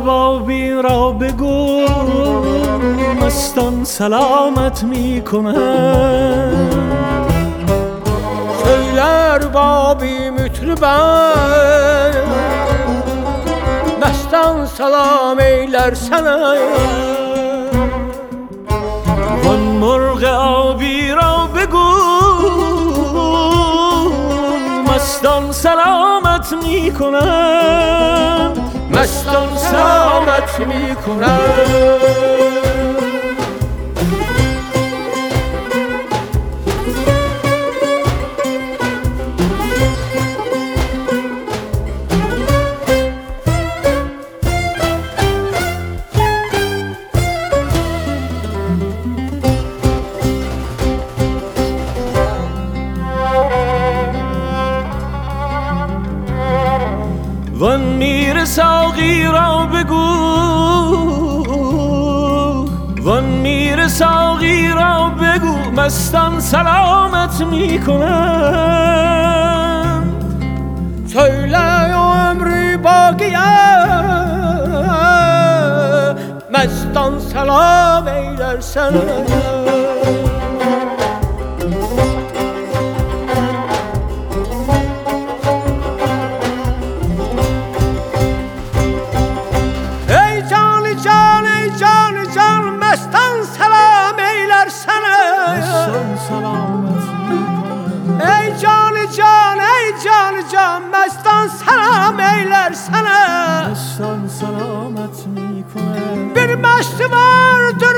ربابی را بگو مستان سلامت میکنند. Söyler babi mütriben Mestan salam eyler sana. وان مرغ آبی را بگو مستان سلامت میکنند. Mestan selamet میکنند. وان میر ساقی را بگو وان میر ساقی را بگو مستان سلامت میکنند. Söyle o ömrü bakiye Mestan selam eyler sana. Mestan selam eyler sana. Ey canı can, ey canı can, mestan selam eyler sana. Bir meşti vardır